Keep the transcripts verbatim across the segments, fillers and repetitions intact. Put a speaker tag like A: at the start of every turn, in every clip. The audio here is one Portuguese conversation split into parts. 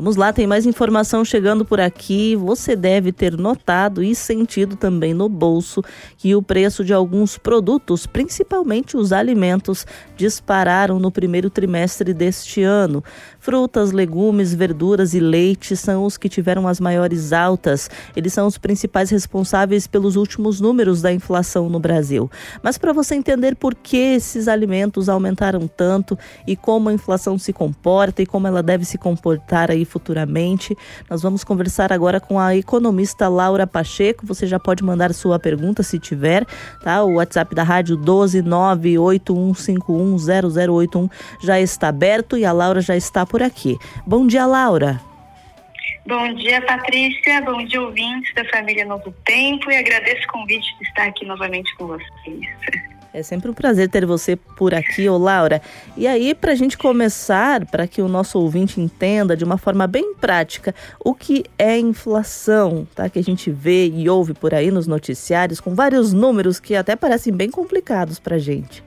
A: Vamos lá, tem mais informação chegando por aqui. Você deve ter notado e sentido também no bolso que o preço de alguns produtos, principalmente os alimentos, dispararam no primeiro trimestre deste ano. Frutas, legumes, verduras e leite são os que tiveram as maiores altas. Eles são os principais responsáveis pelos últimos números da inflação no Brasil. Mas para você entender por que esses alimentos aumentaram tanto e como a inflação se comporta e como ela deve se comportar aí futuramente, nós vamos conversar agora com a economista Laura Pacheco. Você já pode mandar sua pergunta se tiver, tá? O WhatsApp da rádio doze nove oito um cinco um zero zero oito um já está aberto e a Laura já está por aqui. Bom dia, Laura.
B: Bom dia, Patrícia. Bom dia, ouvintes da família Novo Tempo, e agradeço o convite de estar aqui novamente com vocês.
A: É sempre um prazer ter você por aqui, ô Laura. E aí, para a gente começar, para que o nosso ouvinte entenda de uma forma bem prática o que é inflação, tá? Que a gente vê e ouve por aí nos noticiários, com vários números que até parecem bem complicados para a gente.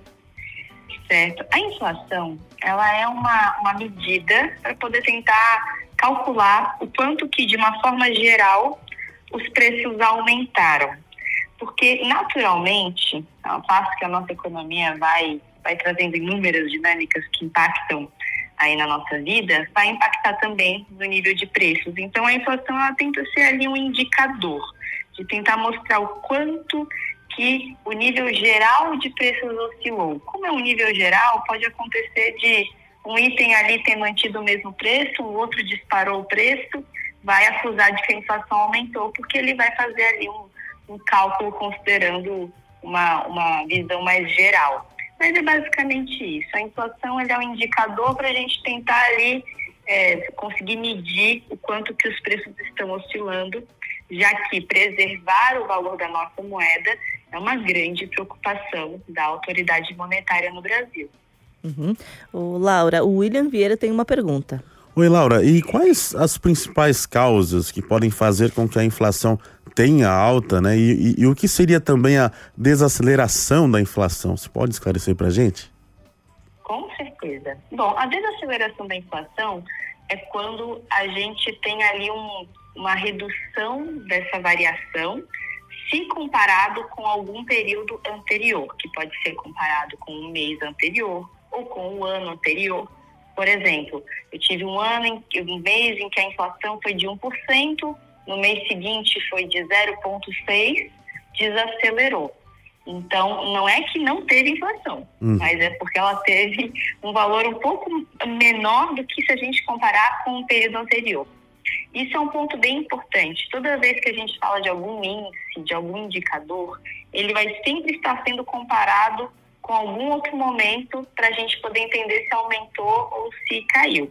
B: Certo. A inflação, ela é uma, uma medida para poder tentar calcular o quanto que, de uma forma geral, os preços aumentaram. Porque, naturalmente, ao passo que a nossa economia vai, vai trazendo inúmeras dinâmicas que impactam aí na nossa vida, vai impactar também no nível de preços. Então, a inflação, ela tenta ser ali um indicador de tentar mostrar o quanto que o nível geral de preços oscilou. Como é um nível geral, pode acontecer de um item ali ter mantido o mesmo preço, o outro disparou o preço, vai acusar de que a inflação aumentou, porque ele vai fazer ali um, um cálculo considerando uma, uma visão mais geral. Mas é basicamente isso. A inflação ela é um indicador para a gente tentar ali é, conseguir medir o quanto que os preços estão oscilando, já que preservar o valor da nossa moeda é uma grande preocupação da autoridade monetária no Brasil.
A: Uhum. O Laura, o William Vieira tem uma pergunta.
C: Oi, Laura, e quais as principais causas que podem fazer com que a inflação tenha alta, né? E, e, e o que seria também a desaceleração da inflação? Você pode esclarecer para a gente?
B: Com certeza. Bom, a desaceleração da inflação é quando a gente tem ali um, uma redução dessa variação se comparado com algum período anterior, que pode ser comparado com um mês anterior ou com o ano anterior. Por exemplo, eu tive um ano, em, um mês em que a inflação foi de um por cento, no mês seguinte foi de zero vírgula seis por cento, desacelerou. Então, não é que não teve inflação, hum. mas é porque ela teve um valor um pouco menor do que se a gente comparar com o período anterior. Isso é um ponto bem importante. Toda vez que a gente fala de algum índice, de algum indicador, ele vai sempre estar sendo comparado com algum outro momento para a gente poder entender se aumentou ou se caiu.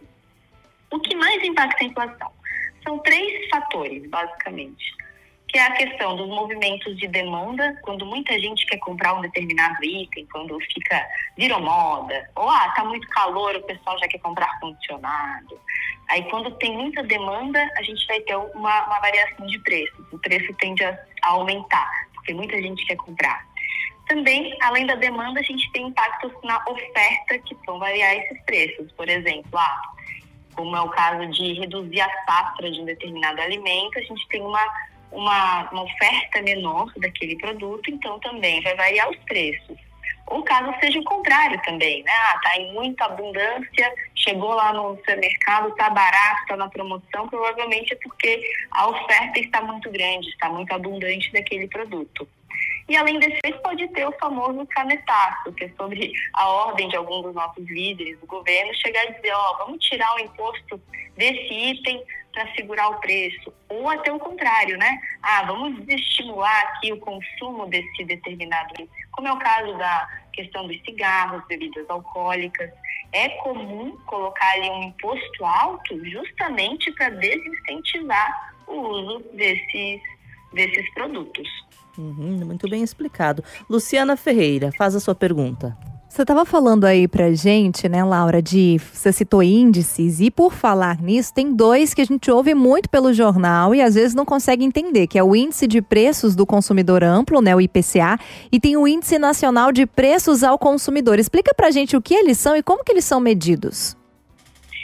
B: O que mais impacta a inflação? São três fatores, basicamente, que é a questão dos movimentos de demanda, quando muita gente quer comprar um determinado item, quando fica, virou moda, ou ah, tá muito calor, o pessoal já quer comprar ar-condicionado. Aí quando tem muita demanda, a gente vai ter uma, uma variação de preços, o preço tende a, a aumentar, porque muita gente quer comprar. Também, além da demanda, a gente tem impactos na oferta que vão variar esses preços. Por exemplo, ah, como é o caso de reduzir a safra de um determinado alimento, a gente tem uma, uma, uma oferta menor daquele produto, então também vai variar os preços. Ou caso seja o contrário também, né? Ah, tá em muita abundância, chegou lá no supermercado, tá barato, tá na promoção, provavelmente é porque a oferta está muito grande, está muito abundante daquele produto. E além desse, pode ter o famoso canetaço, que é sobre a ordem de algum dos nossos líderes do governo chegar e dizer, ó, oh, vamos tirar o imposto desse item para segurar o preço. Ou até o contrário, né? Ah, vamos desestimular aqui o consumo desse determinado item. Como é o caso da questão dos cigarros, bebidas alcoólicas. É comum colocar ali um imposto alto justamente para desincentivar o uso desses, desses produtos.
A: Uhum, muito bem explicado. Luciana Ferreira, faz a sua pergunta.
D: Você estava falando aí pra gente, né, Laura, de, você citou índices, e por falar nisso, tem dois que a gente ouve muito pelo jornal e às vezes não consegue entender, que é o Índice de Preços do Consumidor Amplo, né, o I P C A, e tem o Índice Nacional de Preços ao Consumidor. Explica pra gente o que eles são e como que eles são medidos.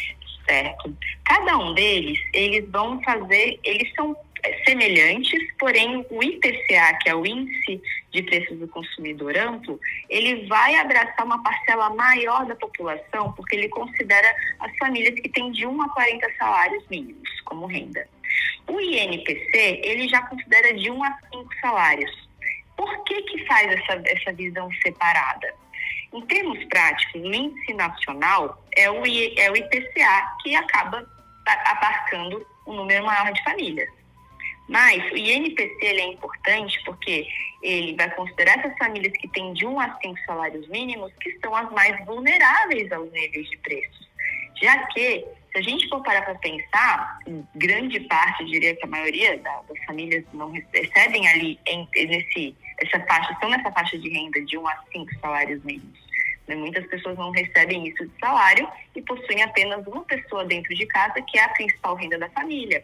B: Certo. Cada um deles, eles vão fazer, eles são semelhantes, porém o I P C A, que é o Índice de Preços do Consumidor Amplo, ele vai abraçar uma parcela maior da população, porque ele considera as famílias que têm de um a quarenta salários mínimos como renda. O I N P C, ele já considera de um a cinco salários. Por que que faz essa, essa visão separada? Em termos práticos, o índice nacional é o, I, é o I P C A, que acaba abarcando um número maior de famílias. Mas o I N P C ele é importante porque ele vai considerar essas famílias que têm de um a cinco salários mínimos, que são as mais vulneráveis aos níveis de preços. Já que, se a gente for parar para pensar, grande parte, eu diria que a maioria das famílias não recebem ali em, nesse, essa faixa, estão nessa faixa de renda de um a cinco salários mínimos. Muitas pessoas não recebem isso de salário e possuem apenas uma pessoa dentro de casa, que é a principal renda da família.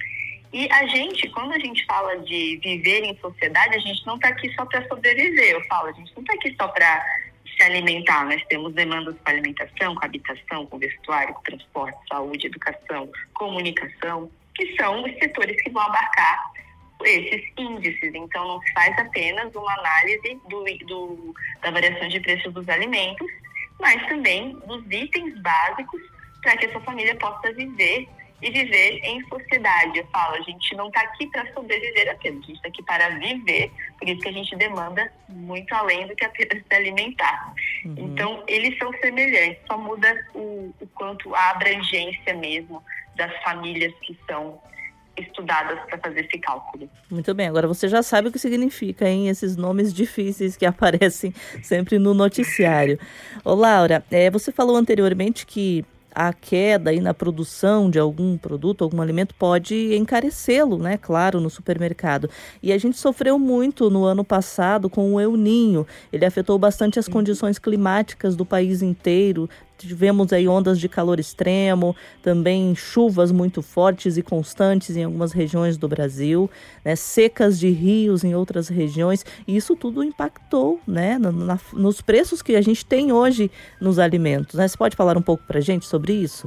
B: E a gente, quando a gente fala de viver em sociedade, a gente não está aqui só para sobreviver. Eu falo, a gente não está aqui só para se alimentar. Nós temos demandas com alimentação, com habitação, com vestuário, com transporte, saúde, educação, comunicação, que são os setores que vão abarcar esses índices. Então, não se faz apenas uma análise do, do, da variação de preços dos alimentos, mas também dos itens básicos para que essa família possa viver e viver em sociedade. Eu falo, a gente não está aqui para sobreviver apenas, a gente está aqui para viver, por isso que a gente demanda muito além do que apenas se alimentar. Uhum. Então, eles são semelhantes, só muda o, o quanto a abrangência mesmo das famílias que são estudadas para fazer esse cálculo.
A: Muito bem, agora você já sabe o que significa, hein? Esses nomes difíceis que aparecem sempre no noticiário. Ô Laura, é, você falou anteriormente que a queda aí na produção de algum produto, algum alimento, pode encarecê-lo, né? Claro, no supermercado. E a gente sofreu muito no ano passado com o El Niño. Ele afetou bastante as condições climáticas do país inteiro. Tivemos aí ondas de calor extremo, também chuvas muito fortes e constantes em algumas regiões do Brasil, né, secas de rios em outras regiões, e isso tudo impactou, né, na, na, nos preços que a gente tem hoje nos alimentos, né? Você pode falar um pouco para a gente sobre isso?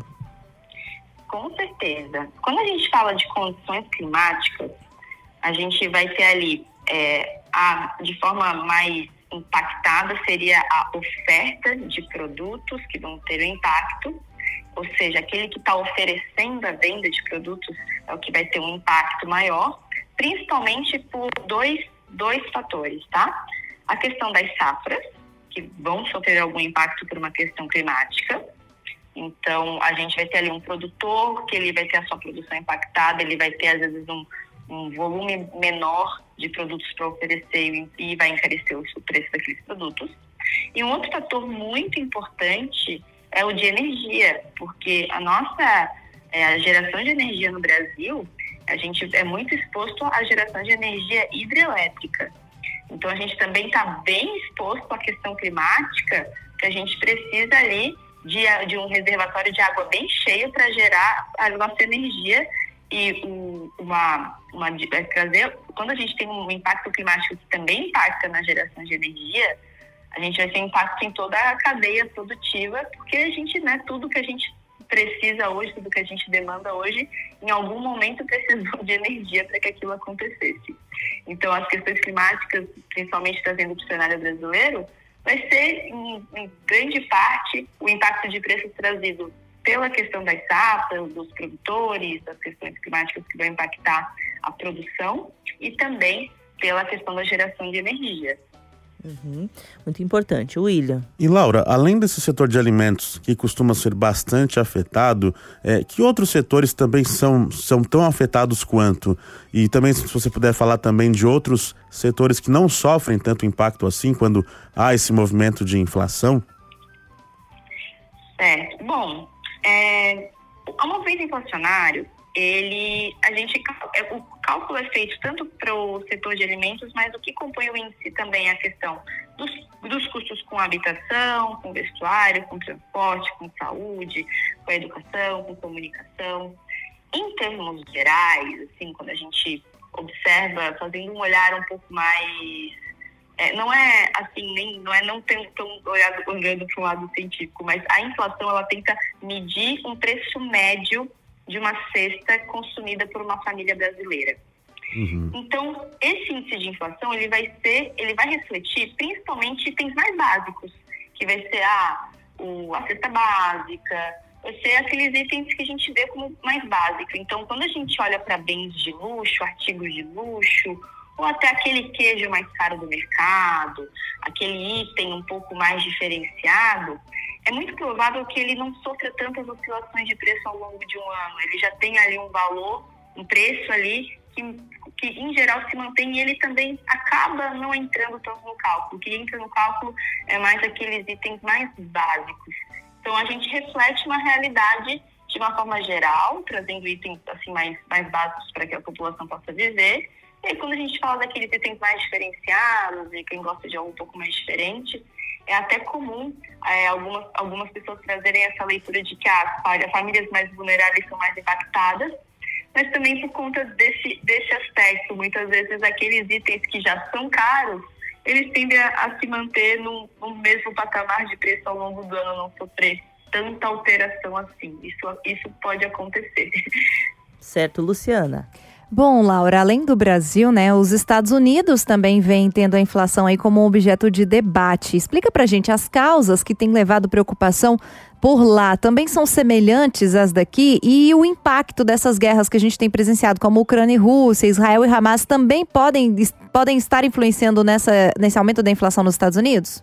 B: Com certeza. Quando a gente fala de condições climáticas, a gente vai ter ali, é, a, de forma mais impactada seria a oferta de produtos que vão ter um impacto, ou seja, aquele que está oferecendo a venda de produtos é o que vai ter um impacto maior, principalmente por dois, dois fatores, tá? A questão das safras, que vão sofrer algum impacto por uma questão climática. Então, a gente vai ter ali um produtor que ele vai ter a sua produção impactada, ele vai ter, às vezes, um um volume menor de produtos para oferecer e vai encarecer o preço daqueles produtos. E um outro fator muito importante é o de energia, porque a nossa é, a geração de energia no Brasil, a gente é muito exposto à geração de energia hidrelétrica. Então, a gente também está bem exposto à questão climática, que a gente precisa ali de, de um reservatório de água bem cheio para gerar a nossa energia. E um, uma, uma, trazer, quando a gente tem um impacto climático que também impacta na geração de energia, a gente vai ter impacto em toda a cadeia produtiva, porque a gente, né, tudo que a gente precisa hoje, tudo que a gente demanda hoje, em algum momento precisou de energia para que aquilo acontecesse. Então, as questões climáticas, principalmente trazendo para o cenário brasileiro, vai ser, em, em grande parte, o impacto de preços trazido pela questão das safras, dos produtores, das questões climáticas que vão impactar a produção e também pela questão da geração de energia.
A: Uhum. Muito importante. William.
C: E Laura, além desse setor de alimentos que costuma ser bastante afetado, é, que outros setores também são, são tão afetados quanto? E também, se você puder falar também de outros setores que não sofrem tanto impacto assim quando há esse movimento de inflação?
B: Certo. Bom, É, o movimento inflacionário, ele, a gente, o cálculo é feito tanto para o setor de alimentos, mas o que compõe o índice também é a questão dos, dos custos com habitação, com vestuário, com transporte, com saúde, com educação, com comunicação. Em termos gerais, assim, quando a gente observa, fazendo um olhar um pouco mais é, não é assim, nem, não é não tão, tão olhado, olhando para um lado científico, mas a inflação ela tenta medir um preço médio de uma cesta consumida por uma família brasileira. Uhum. Então, esse índice de inflação ele vai ser, ele vai refletir principalmente itens mais básicos, que vai ser a, o, a cesta básica, vai ser aqueles itens que a gente vê como mais básicos. Então, quando a gente olha para bens de luxo, artigos de luxo, ou até aquele queijo mais caro do mercado, aquele item um pouco mais diferenciado, é muito provável que ele não sofra tantas oscilações de preço ao longo de um ano. Ele já tem ali um valor, um preço ali que, que em geral se mantém, e ele também acaba não entrando tanto no cálculo. O que entra no cálculo é mais aqueles itens mais básicos. Então a gente reflete uma realidade de uma forma geral, trazendo itens assim, mais, mais básicos para que a população possa viver. E aí, quando a gente fala daqueles itens mais diferenciados e quem gosta de algo um pouco mais diferente, é até comum é, algumas, algumas pessoas trazerem essa leitura de que as, as famílias mais vulneráveis são mais impactadas, mas também por conta desse, desse aspecto. Muitas vezes aqueles itens que já são caros, eles tendem a, a se manter no, no mesmo patamar de preço ao longo do ano, não sofrer tanta alteração assim. Isso, isso pode acontecer.
A: Certo, Luciana.
D: Bom, Laura, além do Brasil, né, os Estados Unidos também vêm tendo a inflação aí como um objeto de debate. Explica pra gente, as causas que têm levado preocupação por lá também são semelhantes às daqui? E o impacto dessas guerras que a gente tem presenciado, como Ucrânia e Rússia, Israel e Hamas, também podem, podem estar influenciando nessa, nesse aumento da inflação nos Estados Unidos?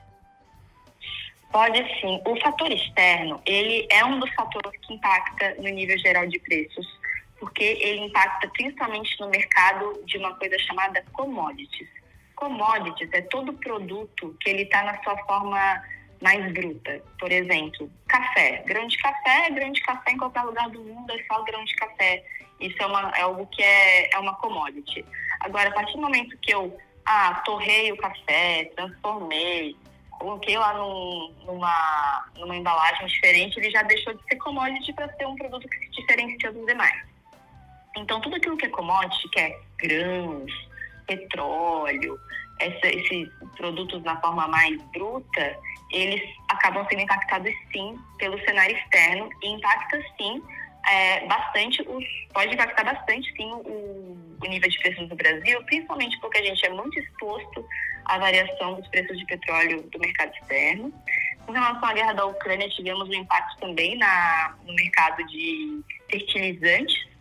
B: Pode sim. O fator externo, ele é um dos fatores que impacta no nível geral de preços, porque ele impacta principalmente no mercado de uma coisa chamada commodities. Commodities é todo produto que ele está na sua forma mais bruta. Por exemplo, café. Grão de café é grão de café em qualquer lugar do mundo, é só grão de café. Isso é, uma, é algo que é, é uma commodity. Agora, a partir do momento que eu ah, torrei o café, transformei, coloquei lá num, numa, numa embalagem diferente, ele já deixou de ser commodity para ser um produto que se diferencia dos demais. Então, tudo aquilo que é commodity, que é grãos, petróleo, essa, esses produtos na forma mais bruta, eles acabam sendo impactados, sim, pelo cenário externo e impacta, sim, é, bastante, os, pode impactar bastante, sim, o, o nível de preços do Brasil, principalmente porque a gente é muito exposto à variação dos preços de petróleo do mercado externo. Com relação à guerra da Ucrânia, tivemos um impacto também na, no mercado de fertilizantes.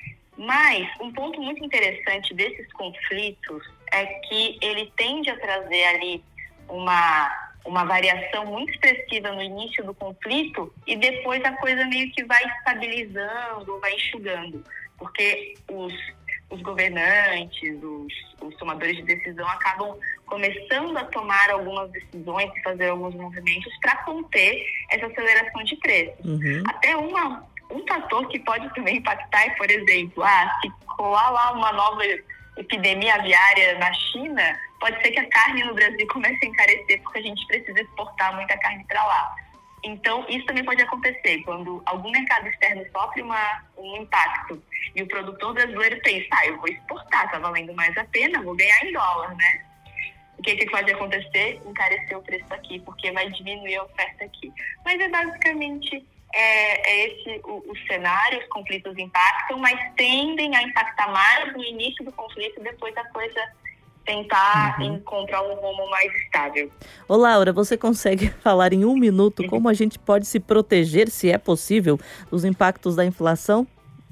B: Mas um ponto muito interessante desses conflitos é que ele tende a trazer ali uma, uma variação muito expressiva no início do conflito e depois a coisa meio que vai estabilizando, vai enxugando, porque os, os governantes, os, os tomadores de decisão acabam começando a tomar algumas decisões e fazer alguns movimentos para conter essa aceleração de preços. Uhum. Até uma... Um fator que pode também impactar é, por exemplo, ah, se colar lá uma nova epidemia aviária na China, pode ser que a carne no Brasil comece a encarecer porque a gente precisa exportar muita carne para lá. Então, isso também pode acontecer quando algum mercado externo sofre uma, um impacto e o produtor brasileiro pensa, ah, eu vou exportar, está valendo mais a pena, vou ganhar em dólar, né? O que, que pode acontecer? Encarecer o preço aqui, porque vai diminuir a oferta aqui. Mas é basicamente... É, é esse o, o cenário, os conflitos impactam, mas tendem a impactar mais no início do conflito e depois a coisa tentar uhum. encontrar um rumo mais estável.
A: Ô Laura, você consegue falar em um minuto como a gente pode se proteger, se é possível, dos impactos da inflação?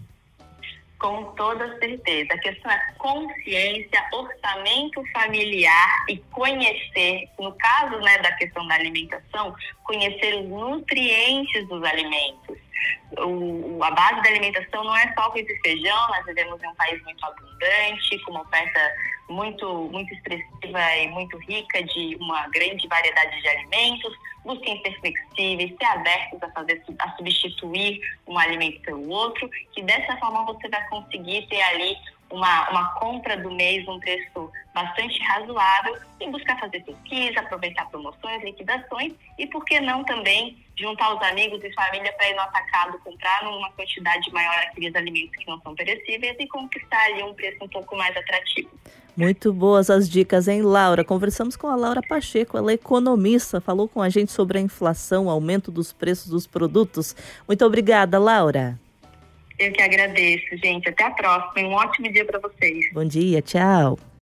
B: Com toda certeza. A questão é consciência, orçamento familiar e conhecer, no caso, né, da questão da alimentação, conhecer os nutrientes dos alimentos. O, a base da alimentação não é só arroz e feijão, nós vivemos em um país muito abundante, com uma oferta muito, muito expressiva e muito rica de uma grande variedade de alimentos. Busquem ser flexíveis, ser abertos a, fazer, a substituir um alimento pelo outro, que dessa forma você vai conseguir ter ali uma, uma compra do mês num preço bastante razoável e buscar fazer pesquisa, aproveitar promoções, liquidações e, por que não, também juntar os amigos e família para ir no atacado comprar numa quantidade maior aqueles alimentos que não são perecíveis e conquistar ali um preço um pouco mais atrativo.
A: Muito boas as dicas, hein, Laura? Conversamos com a Laura Pacheco, ela é economista, falou com a gente sobre a inflação, o aumento dos preços dos produtos. Muito obrigada, Laura.
B: Eu que agradeço, gente. Até a próxima e um ótimo dia para vocês.
A: Bom dia, tchau.